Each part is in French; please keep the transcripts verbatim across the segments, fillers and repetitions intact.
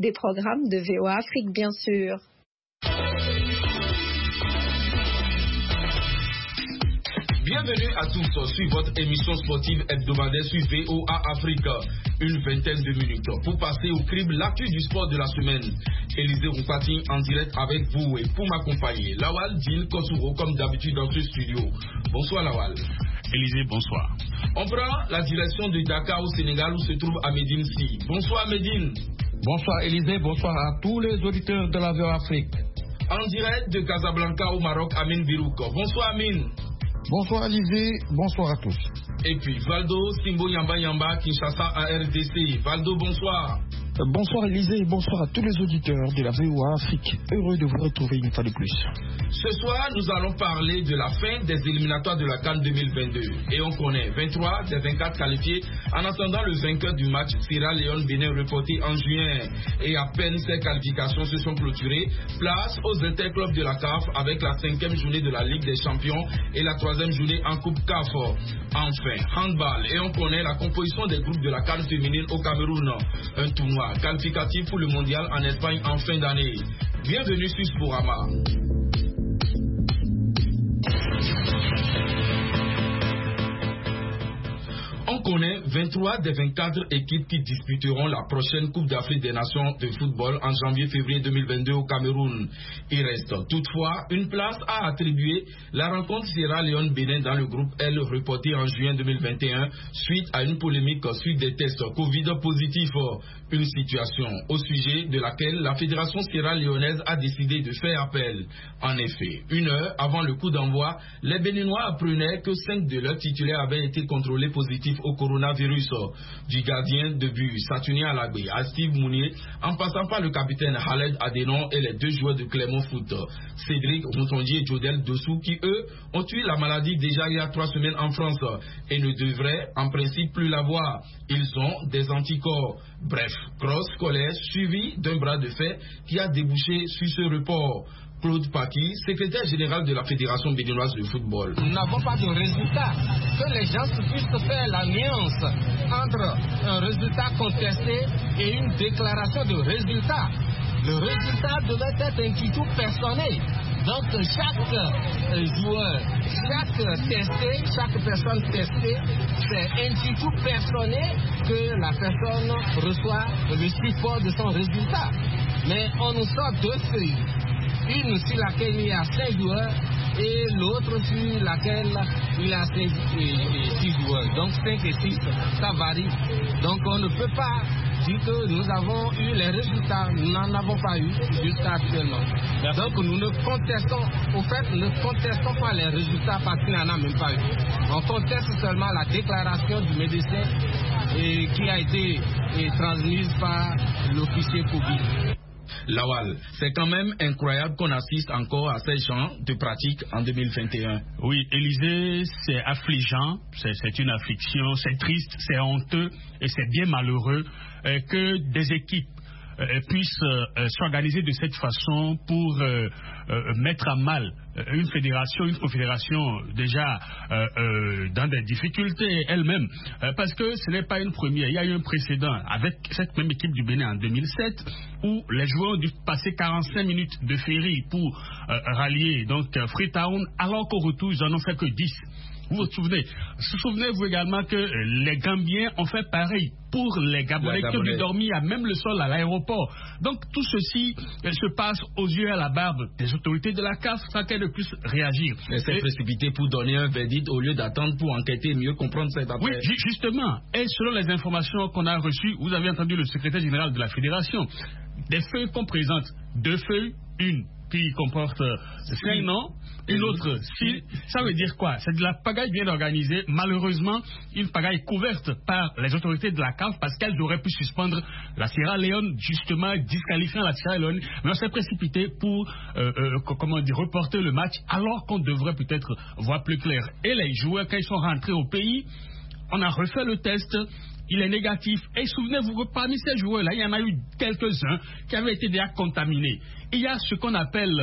des programmes de V O A Afrique, bien sûr. Bienvenue à tous sur votre émission sportive hebdomadaire sur V O A Afrique. Une vingtaine de minutes pour passer au crible l'actu du sport de la semaine. Élisée Roupati en direct avec vous et pour m'accompagner, Lawal Djil Kosuro comme d'habitude dans ce studio. Bonsoir Lawal. Élisée, bonsoir. On prend la direction de Dakar au Sénégal où se trouve Amédine Si. Bonsoir Amédine. Bonsoir Élisée, bonsoir à tous les auditeurs de la V O A Afrique. En direct de Casablanca au Maroc, Amine Birouk. Bonsoir Amine. Bonsoir Alizé, bonsoir à tous. Et puis Valdo Simbo Yamba Yamba, Kinshasa à R D C. Valdo, bonsoir. Euh, bonsoir Alizé et bonsoir à tous les auditeurs de la V O A Afrique. Heureux de vous retrouver une fois de plus. Ce soir, nous allons parler de la fin des éliminatoires de la CAN deux mille vingt-deux. Et on connaît vingt-trois des vingt-quatre qualifiés en attendant le vainqueur du match Sierra Leone-Bénin reporté en juin. Et à peine ces qualifications se sont clôturées, place aux interclubs de la C A F avec la cinquième journée de la Ligue des Champions et la troisième journée en Coupe C A F. Enfin, handball. Et on connaît la composition des groupes de la CAN féminine au Cameroun. Un tournoi qualificatif pour le mondial en Espagne en fin d'année. Bienvenue sur Sporama. On connaît vingt-trois des vingt-quatre équipes qui disputeront la prochaine Coupe d'Afrique des Nations de football en janvier-février deux mille vingt-deux au Cameroun. Il reste toutefois une place à attribuer la rencontre Sierra Leone-Bénin dans le groupe L reporté en juin deux mille vingt et un suite à une polémique suite des tests Covid positifs. Une situation au sujet de laquelle la Fédération sierra-léonaise a décidé de faire appel. En effet, une heure avant le coup d'envoi, les Béninois apprenaient que cinq de leurs titulaires avaient été contrôlés positifs au coronavirus. Du gardien de but Saturnin Alagbe à Steve Mounier, en passant par le capitaine Khaled Adenon et les deux joueurs de Clermont Foot, Cédric Moutondier et Jodel Dossou, qui eux ont tué la maladie déjà il y a trois semaines en France et ne devraient en principe plus l'avoir. Ils ont des anticorps. Bref, grosse colère suivie d'un bras de fer qui a débouché sur ce report. Claude Paki, secrétaire général de la Fédération béninoise de football. Nous n'avons pas de résultat. Que les gens puissent faire la nuance entre un résultat contesté et une déclaration de résultat. Le résultat devait être un tuto personnel. Donc chaque joueur, chaque testé, chaque personne testée, c'est un tuto personnel que la personne reçoit le support de son résultat. Mais on nous sort deux feuilles. Une sur laquelle il y a cinq joueurs et l'autre sur laquelle il y a cinq et six joueurs. Donc cinq et six, ça varie. Donc on ne peut pas dire que nous avons eu les résultats. Nous n'en avons pas eu jusqu'à actuellement. Donc nous ne contestons, au fait, nous ne contestons pas les résultats parce qu'il n'y en a même pas eu. On conteste seulement la déclaration du médecin et, qui a été et, transmise par l'officier Covid. Lawal, c'est quand même incroyable qu'on assiste encore à ces genres de pratiques en deux mille vingt et un. Oui, Élisée, c'est affligeant, c'est une affliction, c'est triste, c'est honteux et c'est bien malheureux euh, que des équipes euh, puissent euh, s'organiser de cette façon pour euh, euh, mettre à mal une fédération, une confédération déjà euh, euh, dans des difficultés elle-même, euh, parce que ce n'est pas une première. Il y a eu un précédent avec cette même équipe du Bénin en deux mille sept où les joueurs ont dû passer quarante-cinq minutes de ferry pour euh, rallier donc Freetown, alors qu'au retour ils en ont fait que dix. Vous vous souvenez, souvenez-vous également que les Gambiens ont fait pareil pour les Gabonais qui ont dû dormir à même le sol à l'aéroport. Donc tout ceci se passe aux yeux et à la barbe des autorités de la C A F sans qu'elles ne puissent réagir. Mais c'est précipité pour donner un verdict au lieu d'attendre pour enquêter et mieux comprendre cette affaire. Oui, justement. Et selon les informations qu'on a reçues, vous avez entendu le secrétaire général de la Fédération, des feuilles qu'on présente, deux feuilles, une qui comporte cinq noms, et l'autre six. Ça veut dire quoi? C'est de la pagaille bien organisée, malheureusement, une pagaille couverte par les autorités de la C A F parce qu'elles auraient pu suspendre la Sierra Leone, justement disqualifiant la Sierra Leone, mais on s'est précipité pour euh, euh, comment dire, reporter le match alors qu'on devrait peut-être voir plus clair. Et les joueurs, quand ils sont rentrés au pays, on a refait le test. Il est négatif. Et souvenez-vous que parmi ces joueurs-là, il y en a eu quelques-uns qui avaient été déjà contaminés. Il y a ce qu'on appelle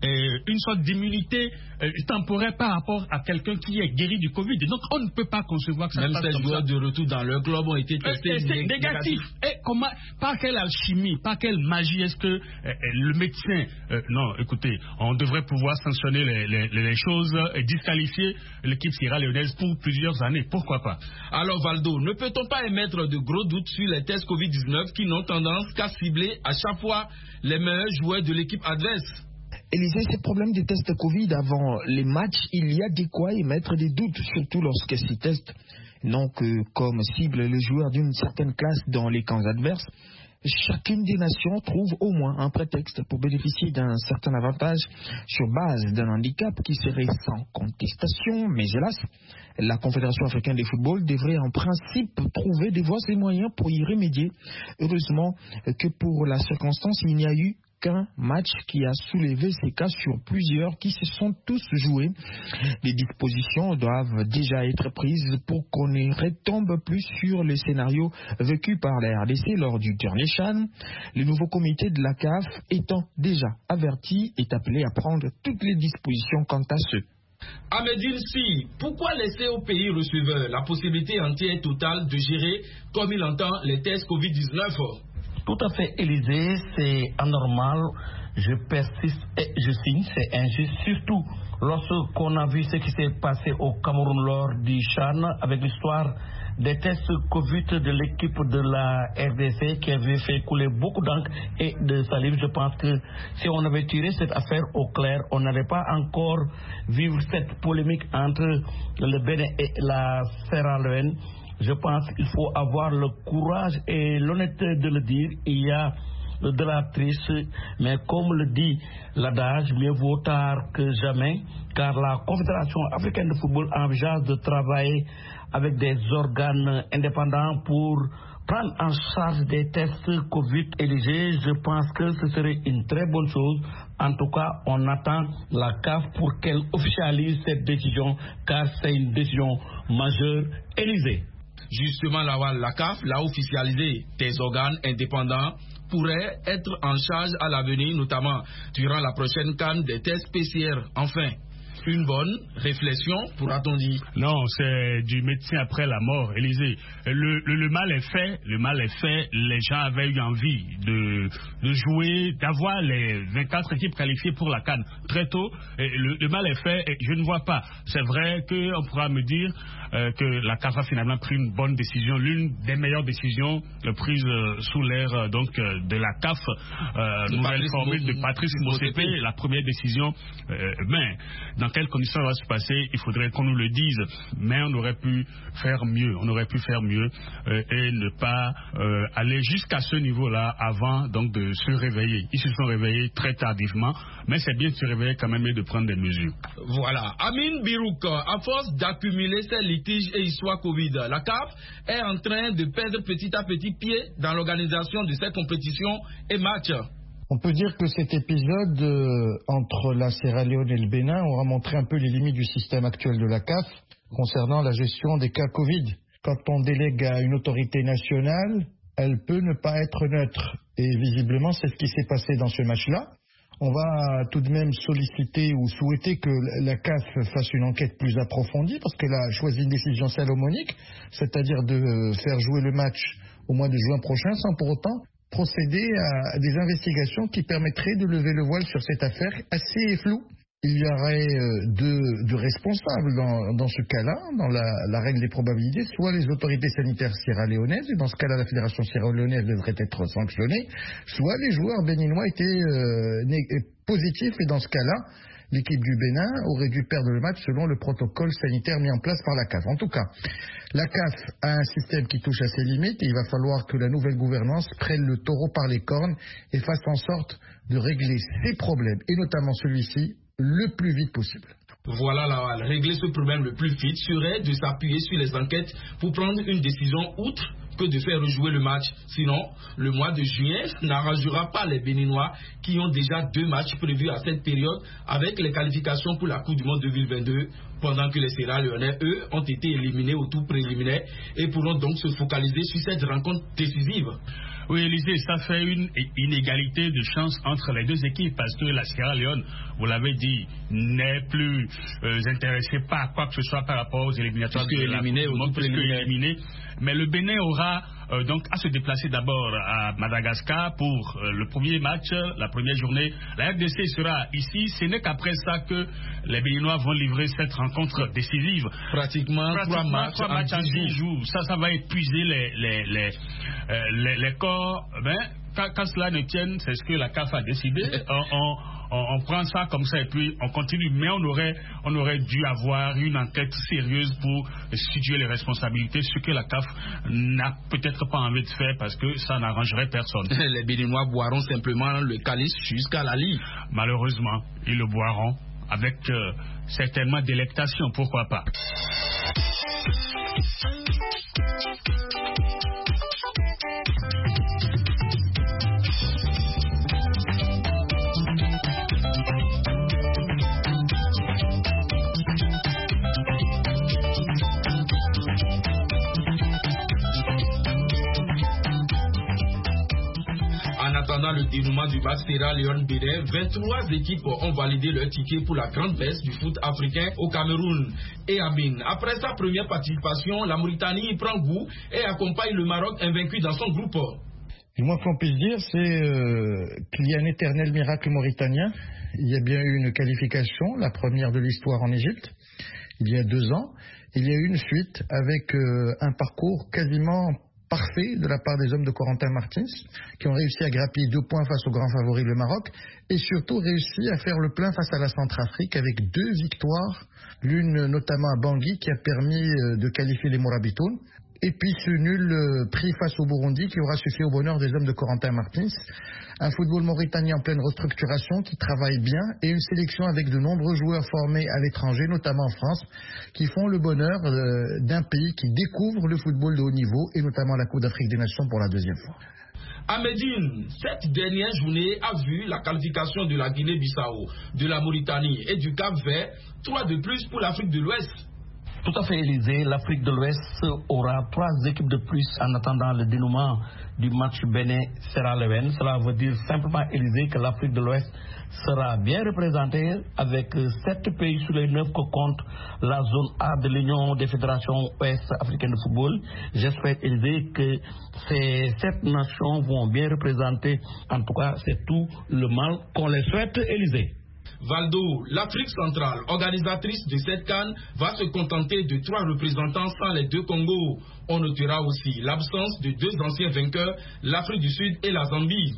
euh, une sorte d'immunité euh, temporaire par rapport à quelqu'un qui est guéri du Covid. Donc on ne peut pas concevoir que ça Même se passe ces comme joueurs ça. de retour dans leur club ont été testés euh, négatifs. Négatif. Et comment, par quelle alchimie, par quelle magie est-ce que euh, le médecin... Euh, non, écoutez, on devrait pouvoir sanctionner les, les, les choses et disqualifier l'équipe sierra-léonaise pour plusieurs années. Pourquoi pas? Alors Valdo, ne peut-on pas émettre de gros doutes sur les tests covid dix-neuf qui n'ont tendance qu'à cibler à chaque fois les meilleurs joueurs de l'équipe adverse? Élisée, ces problèmes des tests Covid avant les matchs, il y a de quoi émettre des doutes, surtout lorsque ces tests n'ont que comme cible les joueurs d'une certaine classe dans les camps adverses. Chacune des nations trouve au moins un prétexte pour bénéficier d'un certain avantage sur base d'un handicap qui serait sans contestation, mais hélas, la Confédération africaine de football devrait en principe trouver des voies et moyens pour y remédier. Heureusement que pour la circonstance, il n'y a eu qu'un match qui a soulevé ces cas sur plusieurs qui se sont tous joués. Les dispositions doivent déjà être prises pour qu'on ne retombe plus sur les scénarios vécus par la R D C lors du dernier CHAN. Le nouveau comité de la C A F étant déjà averti est appelé à prendre toutes les dispositions quant à ce. Ahmedine Si, pourquoi laisser au pays receveur la possibilité entière et totale de gérer comme il entend les tests covid dix-neuf? Tout à fait, Élisée, c'est anormal, je persiste et je signe, c'est injuste, surtout lorsqu'on a vu ce qui s'est passé au Cameroun lors du CHAN avec l'histoire des tests Covid de l'équipe de la R D C qui avait fait couler beaucoup d'encre et de salive. Je pense que si on avait tiré cette affaire au clair, on n'allait pas encore vivre cette polémique entre le Bénin et la Sierra Leone. Je pense qu'il faut avoir le courage et l'honnêteté de le dire. Il y a de la triche, mais comme le dit l'adage, mieux vaut tard que jamais, car la Confédération africaine de football envisage de travailler avec des organes indépendants pour prendre en charge des tests Covid éligés. Je pense que ce serait une très bonne chose. En tout cas, on attend la C A F pour qu'elle officialise cette décision, car c'est une décision majeure. Élysée. Justement, la, la C A F l'a officialisé. Des organes indépendants pourraient être en charge à l'avenir, notamment durant la prochaine CAN des tests P C R. Enfin, une bonne réflexion, pourra-t-on dire? Non, c'est du médecin après la mort, Élisée. Le, le, le mal est fait, le mal est fait. Les gens avaient eu envie de, de jouer, d'avoir les vingt-quatre équipes qualifiées pour la CAN très tôt. Et le, le mal est fait et je ne vois pas. C'est vrai qu'on pourra me dire euh, que la C A F a finalement pris une bonne décision, l'une des meilleures décisions euh, prises euh, sous l'ère euh, donc euh, de la C A F, euh, nouvelle formule de Patrice Motsepe, la première décision. Euh, mais dans quelles conditions ça va se passer, il faudrait qu'on nous le dise, mais on aurait pu faire mieux, on aurait pu faire mieux euh, et ne pas euh, aller jusqu'à ce niveau-là avant donc de se réveiller. Ils se sont réveillés très tardivement, mais c'est bien de se réveiller quand même et de prendre des mesures. Voilà. Amin Birouk, à force d'accumuler ces litiges et histoires Covid, la C A F est en train de perdre petit à petit pied dans l'organisation de ces compétitions et matchs. On peut dire que cet épisode euh, entre la Sierra Leone et le Bénin aura montré un peu les limites du système actuel de la C A F concernant la gestion des cas Covid. Quand on délègue à une autorité nationale, elle peut ne pas être neutre. Et visiblement, c'est ce qui s'est passé dans ce match-là. On va tout de même solliciter ou souhaiter que la C A F fasse une enquête plus approfondie parce qu'elle a choisi une décision salomonique, c'est-à-dire de faire jouer le match au mois de juin prochain sans pour autant procéder à des investigations qui permettraient de lever le voile sur cette affaire assez floue. Il y aurait deux, deux responsables dans, dans ce cas-là, dans la, la règle des probabilités, soit les autorités sanitaires sierra-léonaises, et dans ce cas-là, la fédération sierra-léonaise devrait être sanctionnée, soit les joueurs béninois étaient euh, positifs, et dans ce cas-là, l'équipe du Bénin aurait dû perdre le match selon le protocole sanitaire mis en place par la C A F. En tout cas, la C A F a un système qui touche à ses limites et il va falloir que la nouvelle gouvernance prenne le taureau par les cornes et fasse en sorte de régler ces problèmes, et notamment celui-ci, le plus vite possible. Voilà, là, régler ce problème le plus vite serait de s'appuyer sur les enquêtes pour prendre une décision outre que de faire rejouer le match. Sinon, le mois de juin n'arrangera pas les Béninois qui ont déjà deux matchs prévus à cette période avec les qualifications pour la Coupe du Monde deux mille vingt-deux, pendant que les Sierra-Léonais, eux, ont été éliminés au tour préliminaire et pourront donc se focaliser sur cette rencontre décisive. Oui, Élisée, ça fait une inégalité de chance entre les deux équipes parce que la Sierra Leone, vous l'avez dit, n'est plus euh, intéressée par quoi que ce soit par rapport aux éliminatoires de la Coupe du Monde, parce que éliminé. Mais le Bénin aura euh, donc à se déplacer d'abord à Madagascar pour euh, le premier match, la première journée. La R D C sera ici. Ce n'est qu'après ça que les Béninois vont livrer cette rencontre décisive. Pratiquement, Pratiquement trois matchs, trois matchs en dix jours. Ça, ça va épuiser les, les, les, euh, les, les corps. Ben, quand, quand cela ne tienne, c'est ce que la C A F a décidé. on, on, on, on prend ça comme ça et puis on continue. Mais on aurait, on aurait dû avoir une enquête sérieuse pour situer les responsabilités, ce que la C A F n'a peut-être pas envie de faire parce que ça n'arrangerait personne. Les Béninois boiront simplement le calice jusqu'à la lie. Malheureusement, ils le boiront avec euh, certainement délectation, pourquoi pas. Pendant le dénouement du match Sierra Leone-Bénin, vingt-trois équipes ont validé leur ticket pour la grande messe du foot africain au Cameroun. Et Amin, après sa première participation, la Mauritanie prend goût et accompagne le Maroc invaincu dans son groupe. Du moins qu'on puisse dire, c'est euh, qu'il y a un éternel miracle mauritanien. Il y a bien eu une qualification, la première de l'histoire en Égypte, il y a deux ans. Il y a eu une suite avec euh, un parcours quasiment parfait de la part des hommes de Corentin Martins, qui ont réussi à grappiller deux points face au grand favori le Maroc, et surtout réussi à faire le plein face à la Centrafrique avec deux victoires, l'une notamment à Bangui qui a permis de qualifier les Morabitoun, et puis ce nul pris face au Burundi qui aura suffi au bonheur des hommes de Corentin Martins. Un football mauritanien en pleine restructuration qui travaille bien et une sélection avec de nombreux joueurs formés à l'étranger, notamment en France, qui font le bonheur d'un pays qui découvre le football de haut niveau et notamment la Coupe d'Afrique des Nations pour la deuxième fois. À Médine, cette dernière journée a vu la qualification de la Guinée-Bissau, de la Mauritanie et du Cap-Vert, trois de plus pour l'Afrique de l'Ouest. Tout à fait, Élysée. L'Afrique de l'Ouest aura trois équipes de plus en attendant le dénouement du match Bénin-Sierra Leone. Cela veut dire simplement, Élysée, que l'Afrique de l'Ouest sera bien représentée avec sept pays sur les neuf que compte la zone A de l'Union des fédérations ouest-africaines de football. J'espère, Élysée, que ces sept nations vont bien représenter. En tout cas, c'est tout le mal qu'on les souhaite, Élysée. Valdo, l'Afrique centrale, organisatrice de cette CAN, va se contenter de trois représentants sans les deux Congos. On notera aussi l'absence de deux anciens vainqueurs, l'Afrique du Sud et la Zambie.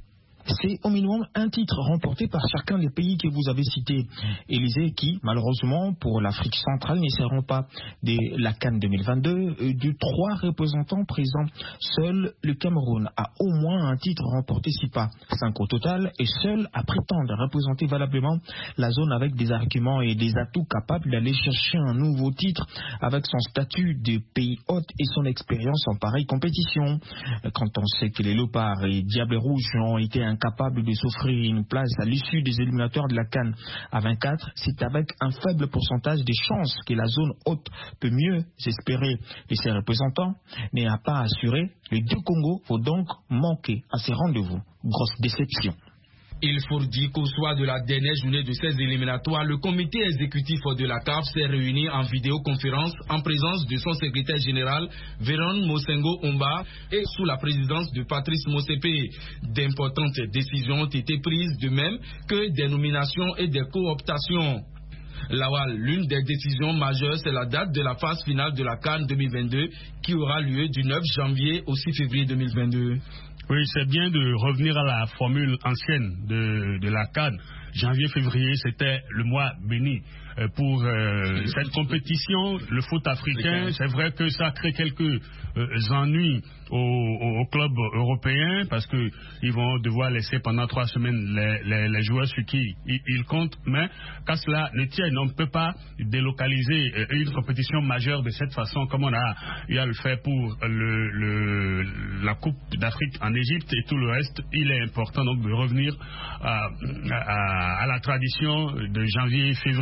C'est au minimum un titre remporté par chacun des pays que vous avez cités. Élysée, qui, malheureusement, pour l'Afrique centrale, ne seront pas de la CAN deux mille vingt-deux. De trois représentants présents, seul le Cameroun a au moins un titre remporté, si pas cinq au total, et seul à prétendre représenter valablement la zone avec des arguments et des atouts capables d'aller chercher un nouveau titre avec son statut de pays hôte et son expérience en pareille compétition. Quand on sait que les Léopards et Diables Rouges ont été incapable de s'offrir une place à l'issue des éliminatoires de la CAN à vingt-quatre, c'est avec un faible pourcentage des chances que la zone haute peut mieux espérer de ses représentants, mais n'a pas assuré. Les deux Congos vont donc manquer à ces rendez-vous. Grosse déception. Il faut dire qu'au soir de la dernière journée de ces éliminatoires, le comité exécutif de la C A F s'est réuni en vidéoconférence en présence de son secrétaire général, Véron Mosengo Omba, et sous la présidence de Patrice Motsepe. D'importantes décisions ont été prises, de même que des nominations et des cooptations. Lawal, l'une des décisions majeures, c'est la date de la phase finale de la CAN deux mille vingt-deux qui aura lieu du neuf janvier au six février deux mille vingt-deux. Oui, c'est bien de revenir à la formule ancienne de, de la CAN. Janvier-février, c'était le mois béni. Pour euh, cette compétition, le foot africain, c'est vrai que ça crée quelques euh, ennuis aux, aux, aux clubs européens parce qu'ils vont devoir laisser pendant trois semaines les, les, les joueurs sur qui ils, ils comptent. Mais quand cela ne tienne, on ne peut pas délocaliser euh, une compétition majeure de cette façon comme on a eu à le faire pour le, le, la Coupe d'Afrique en Égypte et tout le reste. Il est important donc de revenir à, à, à la tradition de janvier-février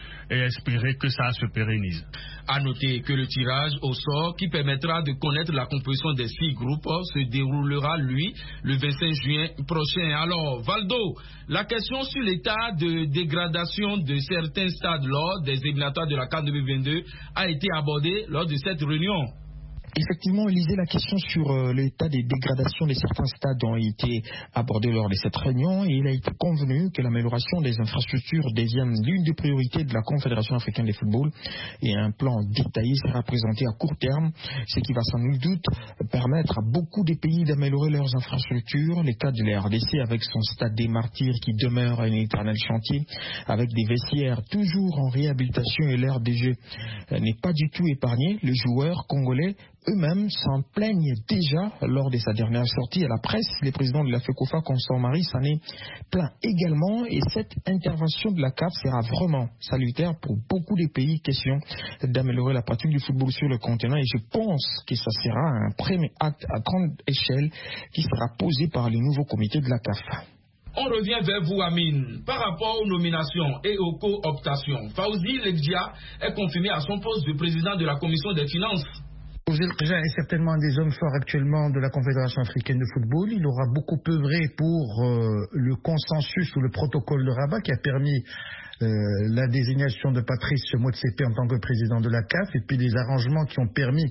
et espérer que ça se pérennise. À noter que le tirage au sort qui permettra de connaître la composition des six groupes se déroulera, lui, le vingt-cinq juin prochain. Alors, Valdo, la question sur l'état de dégradation de certains stades lors des éliminatoires de la CAN deux mille vingt-deux a été abordée lors de cette réunion. Effectivement, Élisée, la question sur euh, l'état des dégradations de certains stades ont été abordée lors de cette réunion et il a été convenu que l'amélioration des infrastructures devienne l'une des priorités de la Confédération africaine de football et un plan détaillé sera présenté à court terme, ce qui va sans nul doute permettre à beaucoup de pays d'améliorer leurs infrastructures. Le cas de la R D C avec son stade des Martyrs qui demeure un éternel chantier avec des vestiaires toujours en réhabilitation et l'aire de jeu n'est pas du tout épargné. Les joueurs congolais eux-mêmes s'en plaignent déjà lors de sa dernière sortie à la presse. Le président de la FECOFA, Constant Marie, s'en est plaint également et cette intervention de la C A F sera vraiment salutaire pour beaucoup de pays. Question d'améliorer la pratique du football sur le continent et je pense que ça sera un premier acte à grande échelle qui sera posé par les nouveaux comités de la C A F. On revient vers vous, Amine. Par rapport aux nominations et aux co-optations, Fawzi Legdia est confirmé à son poste de président de la commission des finances. Fawzi Legdia est certainement un des hommes forts actuellement de la Confédération africaine de football. Il aura beaucoup œuvré pour euh, le consensus ou le protocole de Rabat qui a permis euh, la désignation de Patrice Motsepe en tant que président de la C A F et puis des arrangements qui ont permis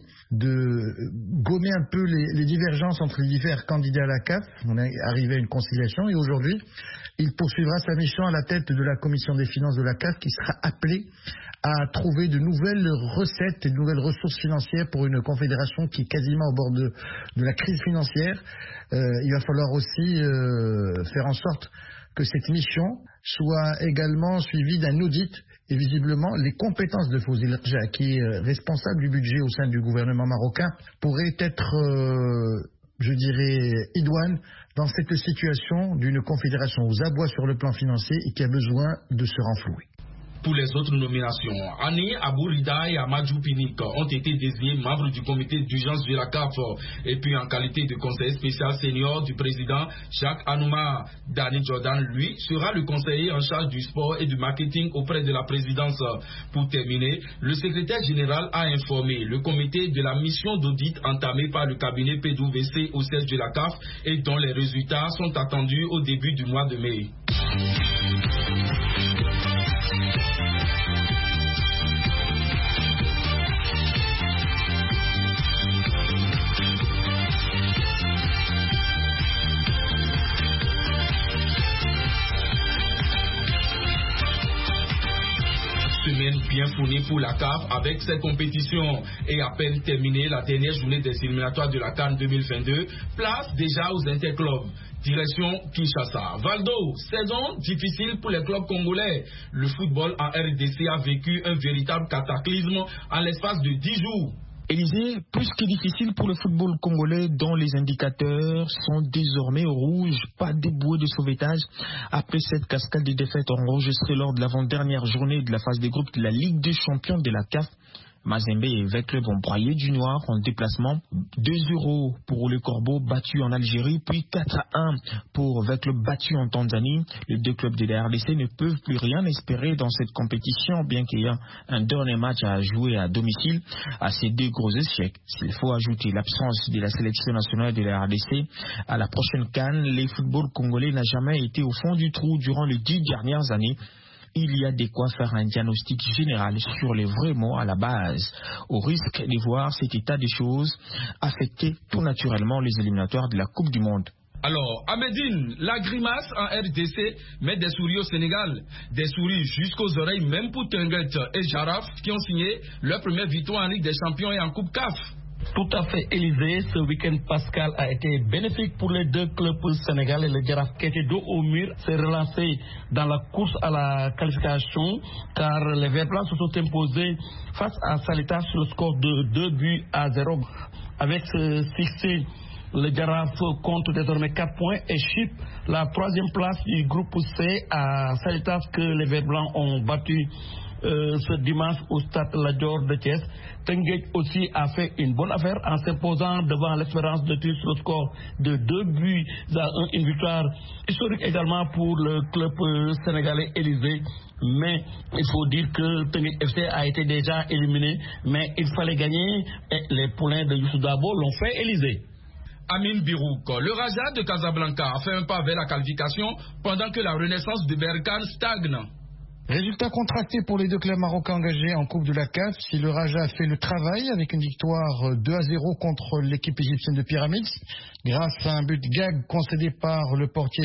de gommer un peu les, les divergences entre les divers candidats à la C A F. On est arrivé à une conciliation et aujourd'hui, il poursuivra sa mission à la tête de la commission des finances de la C A F qui sera appelée à trouver de nouvelles recettes et de nouvelles ressources financières pour une confédération qui est quasiment au bord de, de la crise financière. Euh, il va falloir aussi euh, faire en sorte que cette mission soit également suivie d'un audit et visiblement les compétences de Fawzi Legdia, qui est responsable du budget au sein du gouvernement marocain, pourraient être, euh, je dirais, idoines dans cette situation d'une confédération aux abois sur le plan financier et qui a besoin de se renflouer. Pour les autres nominations, Annie Abourida et Amadou Pinik ont été désignés membres du comité d'urgence de la C A F et puis en qualité de conseiller spécial senior du président Jacques Anouma. Danny Jordan, lui, sera le conseiller en charge du sport et du marketing auprès de la présidence. Pour terminer, le secrétaire général a informé le comité de la mission d'audit entamée par le cabinet P W C au siège de la C A F et dont les résultats sont attendus au début du mois de mai. Semaine bien fournie pour la C A F avec cette compétition et à peine terminée la dernière journée des éliminatoires de la CAN deux mille vingt-deux, place déjà aux interclubs. Direction Kinshasa. Valdo, saison difficile pour les clubs congolais. Le football en R D C a vécu un véritable cataclysme en l'espace de dix jours. Élisée, plus que difficile pour le football congolais dont les indicateurs sont désormais rouges, pas de bouée de sauvetage après cette cascade de défaites enregistrées lors de l'avant-dernière journée de la phase des groupes de la Ligue des champions de la C A F. Mazembe et Veclub ont broyé du noir en déplacement. deux zéro pour les Corbeaux battus en Algérie, puis quatre à un pour Veclub battu en Tanzanie. Les deux clubs de la R D C ne peuvent plus rien espérer dans cette compétition, bien qu'il y ait un dernier match à jouer à domicile. À ces deux gros échecs, s'il faut ajouter l'absence de la sélection nationale de la R D C à la prochaine CAN, les footballs congolais n'a jamais été au fond du trou durant les dix dernières années. Il y a de quoi faire un diagnostic général sur les vrais mots à la base, au risque de voir cet état des choses affecter tout naturellement les éliminatoires de la Coupe du Monde. Alors, Amédine, la grimace en R D C met des souris au Sénégal. Des souris jusqu'aux oreilles, même pour Tenguet et Jaraf, qui ont signé leur première victoire en Ligue des Champions et en Coupe C A F. Tout à fait, Élisée. Ce week-end, Pascal, a été bénéfique pour les deux clubs sénégalais. Le Jaraf, qui était dos au mur, s'est relancé dans la course à la qualification, car les Verts Blancs se sont imposés face à Salitas sur le score de deux buts à zéro. Avec ce succès, le Jaraf compte désormais quatre points et chip la troisième place du groupe C à Salitas que les Verts Blancs ont battu euh, ce dimanche au stade Lat Dior de Thiès. Teungueth aussi a fait une bonne affaire en s'imposant devant l'Espérance de Tunis le score de deux buts à un, une victoire historique également pour le club euh, sénégalais Élysée. Mais il faut dire que Teungueth F C a été déjà éliminé, mais il fallait gagner et les poulains de Youssou Dabo l'ont fait Élysée. Amine Birouk, le Raja de Casablanca a fait un pas vers la qualification pendant que la Renaissance de Berkane stagne. Résultat contracté pour les deux clubs marocains engagés en Coupe de la C A F. Si le Raja a fait le travail avec une victoire deux à zéro contre l'équipe égyptienne de Pyramids, grâce à un but gag concédé par le portier